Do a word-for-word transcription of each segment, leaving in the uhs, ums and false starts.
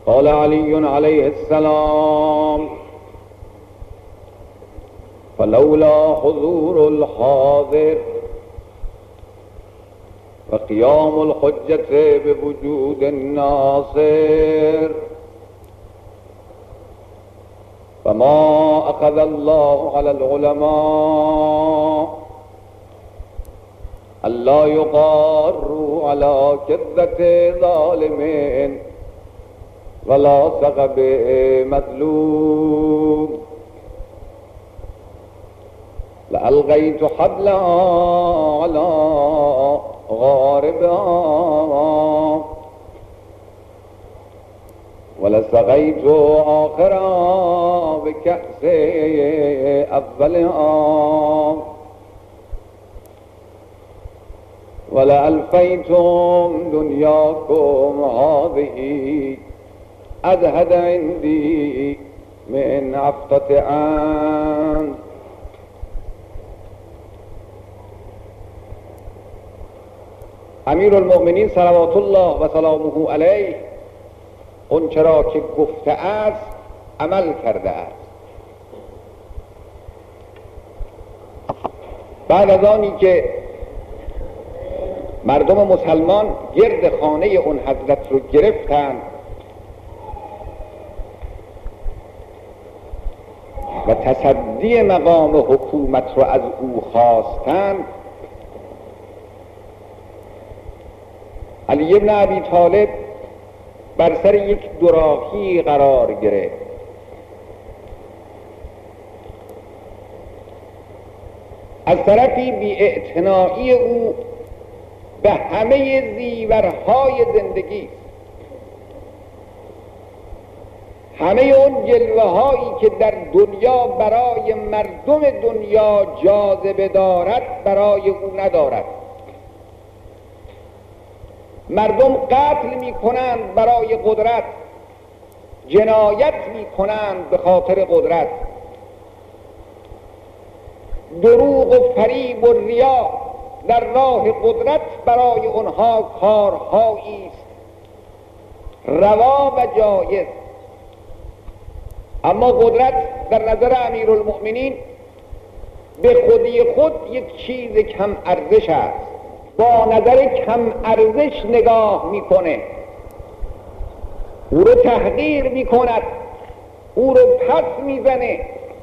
قال علی علیه السلام فلولا حضور الحاضر و قیام الحجة بوجود الناصر فما اخذ الله على العلماء الا يقاروا على كذبة ظالم ولا سقب مظلوم لألقيت حبلا على غاربها ولسقيت آخرا بكأس أولها ولألفيتم دنياكم هذه أزهد عندي من عفتة عام. امیر المؤمنین صلوات الله و سلامه علیه اون چرا که گفته است عمل کرده است. بعد از آنی که مردم مسلمان گرد خانه اون حضرت رو گرفتند و تصدی مقام حکومت رو از او خواستند، علی بن ابی طالب بر سر یک دوراهی قرار گرفت. از طرفی بی‌اعتنایی او به همه زیورهای زندگی، همه اون جلوه هایی که در دنیا برای مردم دنیا جاذبه دارد برای او ندارد. مردم قتل می کنند برای قدرت، جنایت می کنند به خاطر قدرت، دروغ و فریب و ریا در راه قدرت برای آنها کارهایی است روا و جایز. اما قدرت در نظر امیرالمؤمنین به خودی خود یک چیز کم ارزش است. با نظر کم ارزش نگاه میکنه، او رو تحقیر میکند، او رو پس میزنه.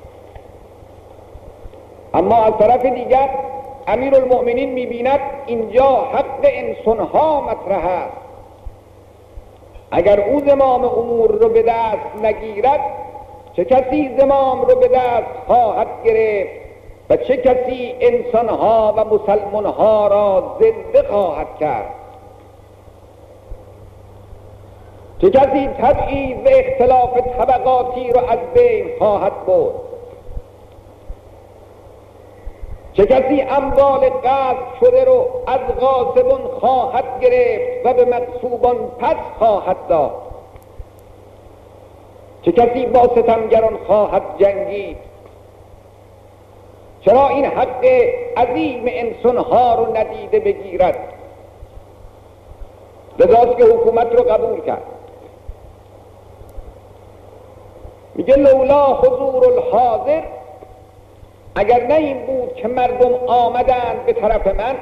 اما از طرف دیگر امیرالمؤمنین میبیند اینجا حق انسانها مطرح است. اگر او زمام امور رو به دست نگیرد، چه کسی زمام رو به دست خواهد گرفت و چه کسی انسانها و مسلمانها را زنده خواهد کرد؟ چه کسی تبعیض و اختلاف طبقاتی را از بین خواهد برد؟ چه کسی اموال غصب شده رو از غاصبان خواهد گرفت و به مغصوبان پس خواهد داد؟ چه کسی با ستمگران خواهد جنگید؟ چرا این حق عظیم انسانها رو ندیده بگیرد؟ لذاست که حکومت رو قبول کرد. میگه لولا حضور الحاضر، اگر نه این بود که مردم آمدند به طرف من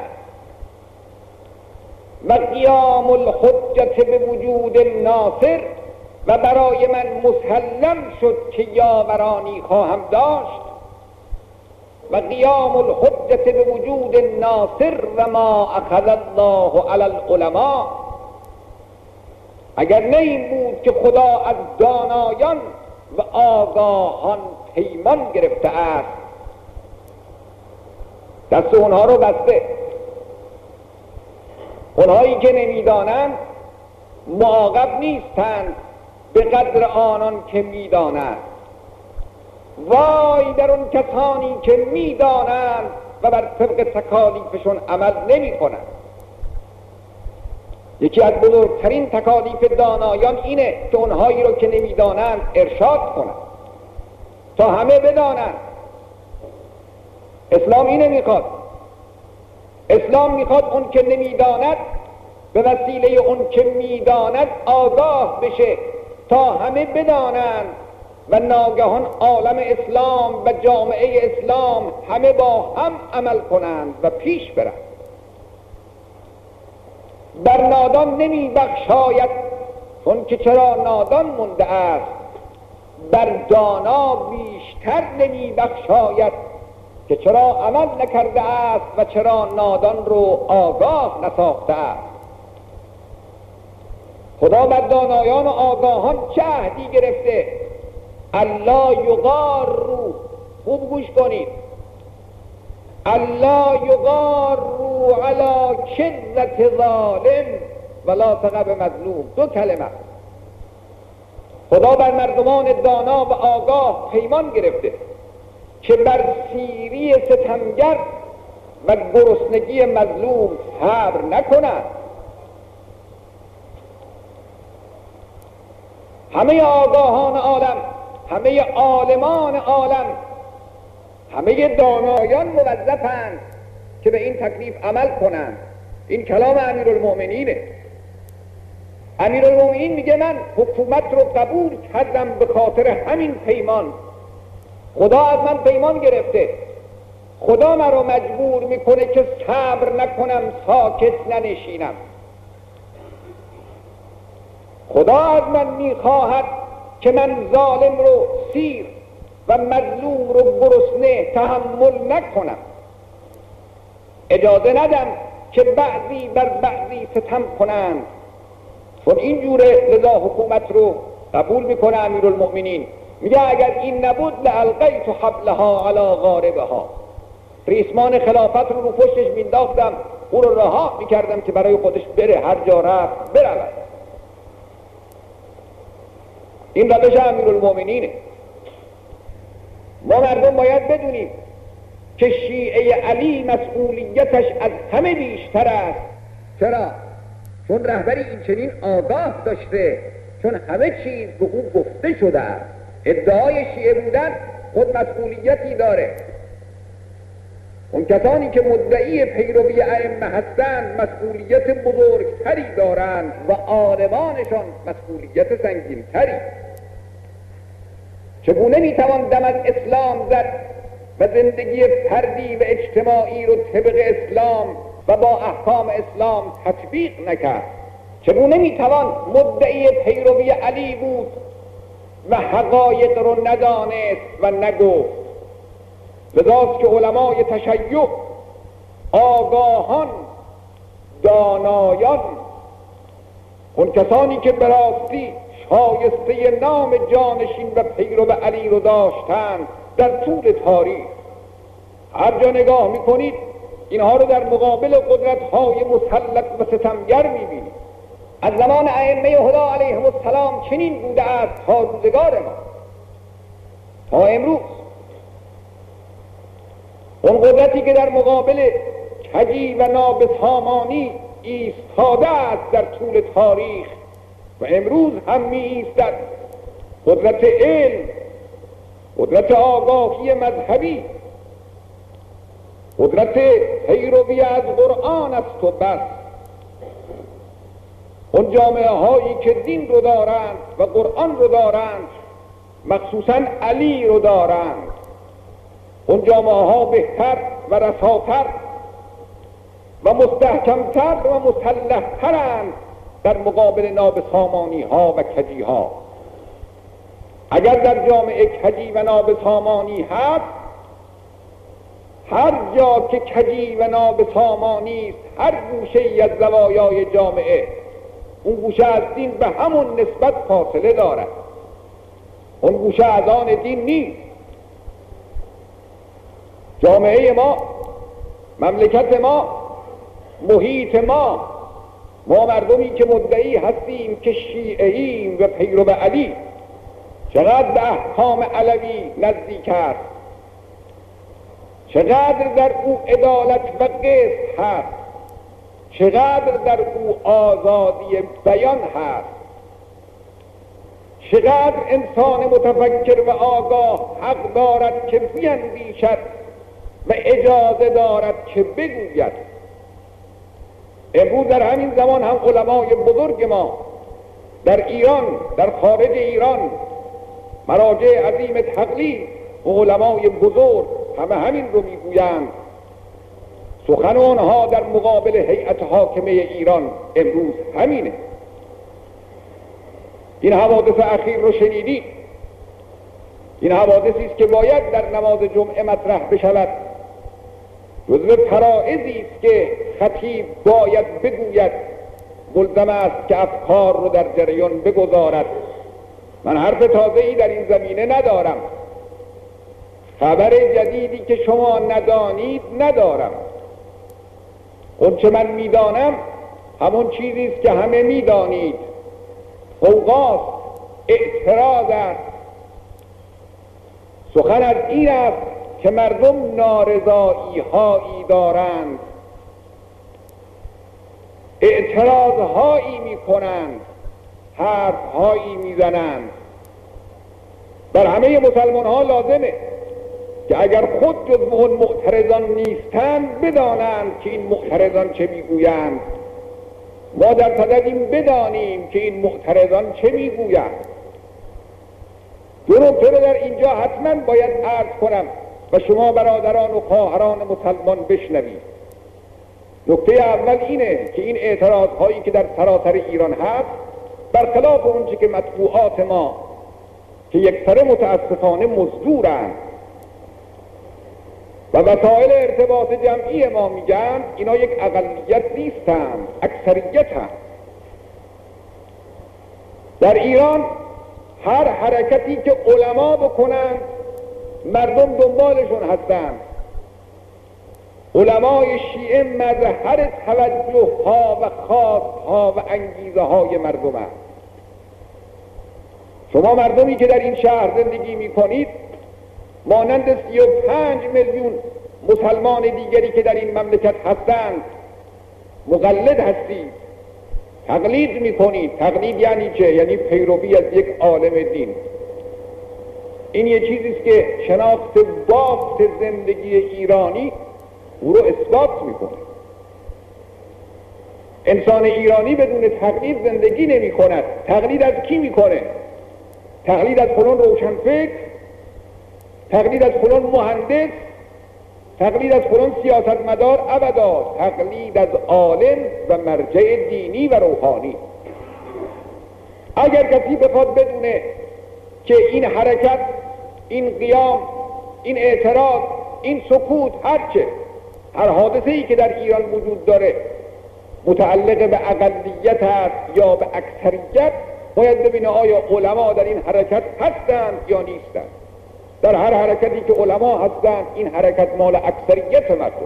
و قیام الحجة به وجود ناصر و برای من مسلم شد که یاورانی خواهم داشت و قیام الحجة به وجود ناصر و ما اخذ الله علی العلماء، اگر نه این بود که خدا از دانایان و آگاهان پیمان گرفته است، دست اونها رو بسته. اونهایی که نمیدانند معاقب نیستند به قدر آنان که میدانند. وای در اون کسانی که میدانند و بر طبق تکالیفشون عمل نمی کنند. یکی از بزرگترین تکالیف دانایان اینه که اونهایی رو که نمیدانند ارشاد کنند تا همه بدانند. اسلام اینه میخواد. اسلام میخواد اون که نمیداند به وسیله اون که میداند آگاه بشه تا همه بدانند و ناگهان عالم اسلام و جامعه اسلام همه با هم عمل کنند و پیش برند. بر نادان نمی بخشاید چون که چرا نادان مونده است، بر دانا بیشتر نمی بخشاید که چرا عمل نکرده است و چرا نادان رو آگاه نساخته است. خدا بر دانایان و آگاهان چه عهدی گرفته؟ الله یغاروا، خوب گوش کنید، الله یغاروا علی کذة ظالم ولا تقب مظلوم. دو کلمه. خدا بر مردمان دانا و آگاه پیمان گرفته که بر سیری ستمگر و گرسنگی مظلوم صبر نکنند. همه آگاهان عالم، همه عالمان عالم، همه دانایان موظفند که به این تکلیف عمل کنند. این کلام امیرالمؤمنینه. امیرالمؤمنین میگه من حکومت رو قبول کردم به خاطر همین پیمان. خدا از من پیمان گرفته، خدا من رو مجبور میکنه که صبر نکنم، ساکت ننشینم. خدا از من میخواهد که من ظالم رو سیر و مظلوم رو گرسنه تحمل نکنم، اجازه ندم که بعضی بر بعضی ستم کنند. چون اینجوره لذا حکومت رو قبول میکنه امیرالمؤمنین. میگه اگر این نبود لالقیت حبلها علی غاربها، ریسمان خلافت رو رو پشتش مینداختم، او رو رها میکردم که برای خودش بره، هر جا رفت برود. این روش امیرالمؤمنینه. ما مردم باید بدونیم که شیعه علی مسئولیتش از همه بیشتر است. چرا؟ چون رهبری این چنین آگاه داشته، چون همه چیز به او گفته شده است. ادعای شیعه بودن خود مسئولیتی داره. اون کسانی که مدعی پیروی ائمه هستند مسئولیت بزرگتری دارند و عالمانشان مسئولیت سنگینتری. چگونه میتوان دم از اسلام زد و زندگی فردی و اجتماعی رو طبق اسلام و با احکام اسلام تطبیق نکرد؟ چگونه میتوان مدعی پیروی علی بود و حقایق رو ندانست و نگفت؟ لذاست که علمای تشیع، آگاهان، دانایان، اون کسانی که براستی شایسته نام جانشین و پیرو علی رو داشتند در طول تاریخ، هر جا نگاه میکنید اینها رو در مقابل قدرت‌های مسلط و ستمگر میبینید. از زمان ائمه هدی علیهم السلام چنین بوده است تا روزگار ما، تا امروز. اون قدرتی که در مقابل کجی و نابسامانی ایستاده است در طول تاریخ و امروز هم می ایستد، قدرت علم، قدرت آگاهی مذهبی، قدرت پیروی از قرآن است و بس. اون جامعه هایی که دین رو دارند و قرآن رو دارند، مخصوصا علی رو دارند، اون جامعه ها بهتر و رساتر و مستحکمتر و مسلحترند در مقابل نابسامانی ها و کجی ها. اگر در جامعه کجی و نابسامانی هست، هر جا که کجی و نابسامانی است، هر گوشه ای از زوایای جامعه، اون گوشه از دین به همون نسبت فاصله دارد. اون گوشه از آن دین نیست. جامعه ما، مملکت ما، محیط ما، ما مردمی که مدعی هستیم که شیعه‌ایم و پیرو علی، چقدر به احکام علوی نزدیک است، چقدر در او عدالت و قسط هست، چقدر در او آزادی بیان هست، چقدر انسان متفکر و آگاه حق دارد که بیندیشد و اجازه دارد که بگوید. امروز در همین زمان هم علمای بزرگ ما در ایران، در خارج ایران مراجع عظیم تقلید و علمای بزرگ همه همین رو میگویند. سخن آنها در مقابل هیئت حاکمه ایران امروز همینه. این حوادث اخیر رو شنیدید. این حوادثی است که باید در نماز جمعه مطرح بشود. جزو فرائضی است که خطیب باید بگوید، ملزم است که افکار رو در جریان بگذارد. من حرف تازه‌ای در این زمینه ندارم، خبر جدیدی که شما ندانید ندارم. اون چه من میدانم همون چیزی است که همه میدانید. غوغاست، اعتراض است. سخن از این است که مردم نارضایی هایی دارند، اعتراض هایی می کنند، حرف هایی می زنند. بر همه مسلمان ها لازمه که اگر خود جزو اون معترضان نیستند بدانند که این معترضان چه میگویند. ما در صددیم بدانیم که این معترضان چه میگویند. دو نکته رو در اینجا حتما باید عرض کنم و شما برادران و خواهران مسلمان بشنوید. نکته اول اینه که این اعتراض هایی که در سراسر ایران هست برخلاف اونچه که مطبوعات ما که یکسره متاسفانه مزدورند و وسایل ارتباط جمعی ما میگن، اینا یک اقلیت نیستند، اکثریت هم. در ایران هر حرکتی که علما بکنند مردم دنبالشون هستند. علمای شیعه مظهر توجه ها و خواست ها و انگیزه های مردم هست. شما مردمی که در این شهر زندگی می کنید مانند سی و پنج میلیون مسلمان دیگری که در این مملکت هستند مقلد هستید، تقلید می کنید. تقلید یعنی چه؟ یعنی پیروی از یک عالم دین. این یه چیزیست که شناخت بافت زندگی ایرانی او رو اثبات میکنه. انسان ایرانی بدون تقلید زندگی نمی کند. تقلید از کی میکنه؟ تقلید از فلان روشنفکر، تقلید از فلان مهندس، تقلید از فلان سیاستمدار؟ ابدا. تقلید از عالم و مرجع دینی و روحانی. اگر کسی بخواد بدونه که این حرکت، این قیام، این اعتراض، این سکوت، هرچه هر حادثه‌ای که در ایران وجود داره متعلق به اقلیت است یا به اکثریت، باید ببینه آیا علما در این حرکت هستند یا نیستند. در هر حرکتی که علما هستند این حرکت مال اکثریت مردم.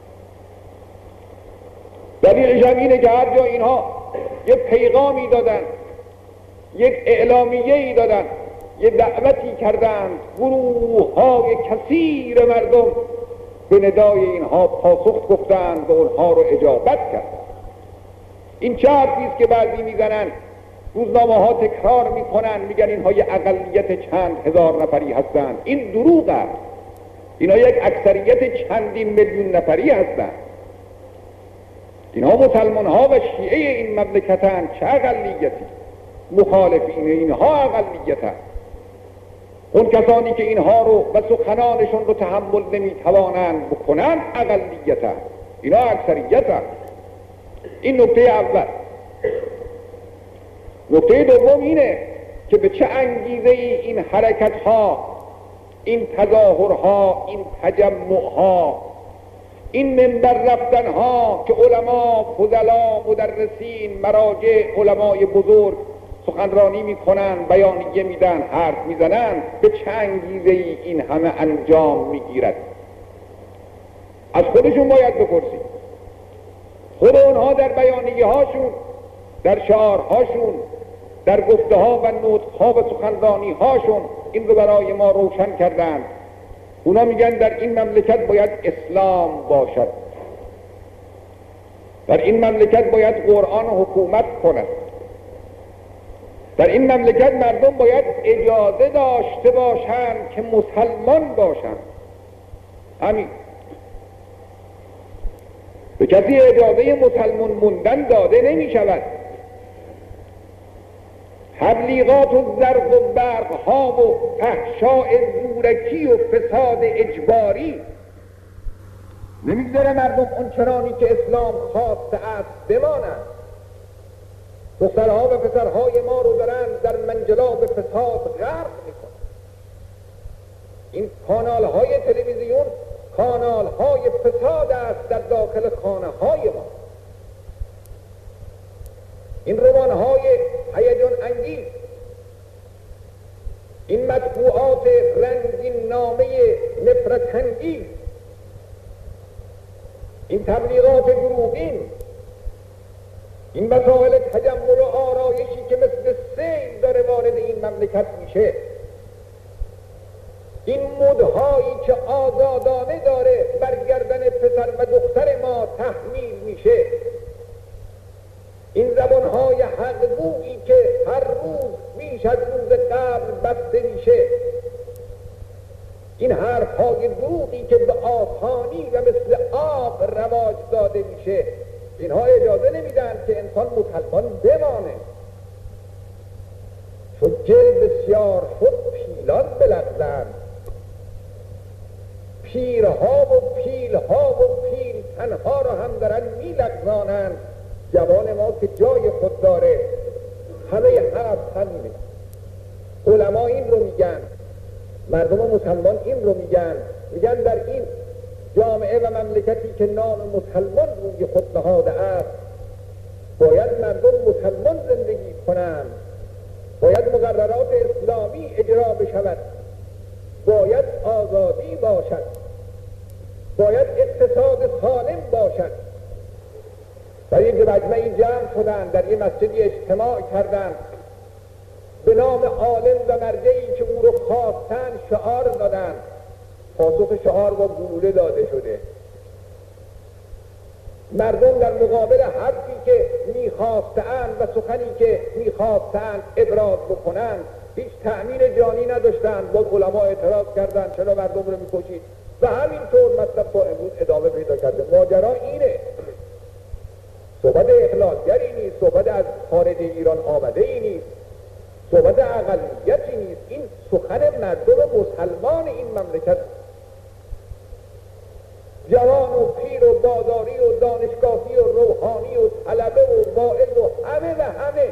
دلیلش هم اینه که هر جا اینها یک پیغامی دادن، یک اعلامیه‌ای دادن، یک دعوتی کردند، گروه های کثیر مردم به ندای اینها پاسخ گفتند و اونها رو اجابت کردند. این چه حرفی است که بعضی میزنن، روزنامه ها تکرار میکنن، میگن اینها یک اقلیت چند هزار نفری هستند. این دروغ است. اینها یک اکثریت چندین میلیون نفری هستند. اینها مسلمان ها و شیعه این مملکتند. چه اقلیتی؟ مخالفین اینها اقلیتند. اون کسانی که اینها رو و سخنانشون رو تحمل نمیتوانند بکنند اقلیتند. اینا اکثریتند. این نکته اول. نکته دوم اینه که به چه انگیزه ای این حرکت ها، این تظاهرها، این تجمع ها، این منبر رفتن ها که علما، فضلا، مدرسین، مراجع، علمای بزرگ سخنرانی میکنن، بیانیه میدن، حرف میزنن، به چه انگیزه ای این همه انجام میگیرد؟ از خودشون باید بپرسید. خود اونها در بیانیه هاشون، در شعارهاشون، در گفته ها و نطق ها و سخنرانی هاشون این رو برای ما روشن کردند. اونا میگن در این مملکت باید اسلام باشد، در این مملکت باید قرآن حکومت کند، در این مملکت مردم باید اجازه داشته باشند که مسلمان باشند. همین. به کسی اجازه مسلمان موندن داده نمی شود. تبلیغات و زرق و برق ها و فحشاء زورکی و فساد اجباری نمیگذاره مردم اون چنانی که اسلام خواسته است بمانند. دخترها و پسرهای ما رو دارن در منجلاب فساد غرق میکنن. این کانال های تلویزیون کانال های فساد است در داخل خانه های ما. این رمان های هیجان انگیز، این مطبوعات رنگین نامه نفرت انگیز، این تبلیغات دروغین، این مسائل تجمل و آرایشی که مثل سیل داره وارد این مملکت میشه، این مدهایی که آزادانه داره بر گردن پسر و دختر ما تحمیل میشه، این زبانهای حق‌گویی که هر روز بیش از روز قبل بسته میشه، این حرفهای دروغی که به آسانی و مثل آب رواج داده میشه، اینها اجازه نمیدن که انسان مسلمان بمانه. چون گل بسیار شد پیلان بلغزند، پیرها و پیلها و پیلتنها را هم دارن میلغزانند. جوان ما که جای خود داره همه حرف همینه. علما این رو میگن، مردم مسلمان این رو میگن، میگن در این جامعه و مملکتی که نام مسلمان روی خود نهاده است باید مردم مسلمان زندگی کنند، باید مقررات اسلامی اجرا بشود، باید آزادی باشد، باید اقتصاد سالم باشد. در یک مجمعی جمع شدن، در یک مسجدی اجتماع کردند، به نام عالم و مرجعی که او رو خواستن شعار دادن. پاسخ شعار با گلوله داده شده. مردم در مقابل حرفی که میخواستند و سخنی که میخواستند ابراز بکنند هیچ تأمین جانی نداشتند. با علما اعتراض کردند چرا مردم رو میکشید و همینطور مطلب تا امروز ادامه پیدا کرده. ماجرا اینه، صحبت اخلاصگری نیست، صحبت از خارج ایران آمده ای نیست، صحبت اقلیتی نیست، این سخن مردم مسلمان این مملکت، جوان و پیر و بازاری و دانشگاهی و روحانی و طلبه و واعظ و همه و همه،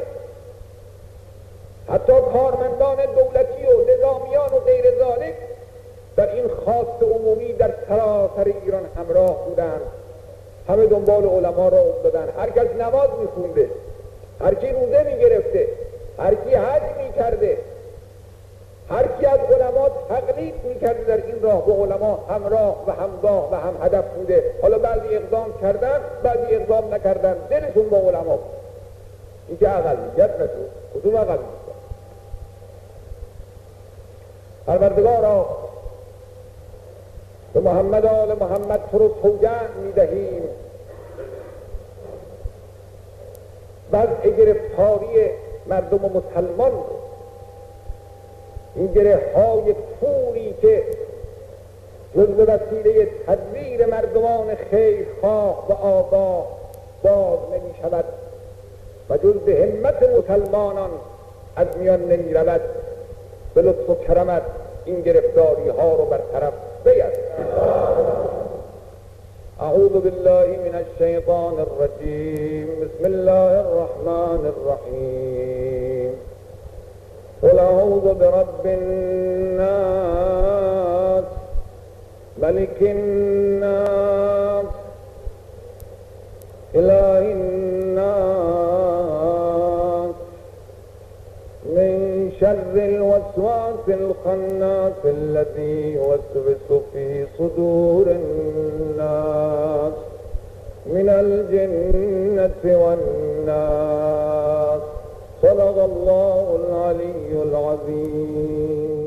حتی کارمندان دولتی و نظامیان و غیر ذالک در این خواست عمومی در سراسر ایران همراه بودند. همه دنبال علما را افتادن، هر کس نماز میخونده، هر کی روزه میگرفته، هر کی حج میکرده، هر کی از علما تقلید میکرده در این راه با علما همراه و همگاه و هم هدف بوده. حالا بعضی اقدام کردن، بعضی اقدام نکردن، دلشون با علما بود. این که اقلیت نشد. کدوم اقلیت؟ پروردگارا به محمد آل محمد تو رو سوگند میدهیم وضع گرفتاری مردم مسلمان رو، این گره های توری که جزو وسیله تدبیر مردمان خیرخواه و آگاه باز نمی شود و جزو همت مسلمانان از میان نمی رود. به لطف و کرمت این گرفتاری ها رو برطرف بید. اعوذ بالله من الشیطان الرجیم. بسم الله الرحمن الرحیم. قل اعوذ برب الناس ملك الناس اله الناس من شر الوسواس الخناس الذي يوسوس في صدور الناس من الجنة والناس. صدق الله العلي العظيم.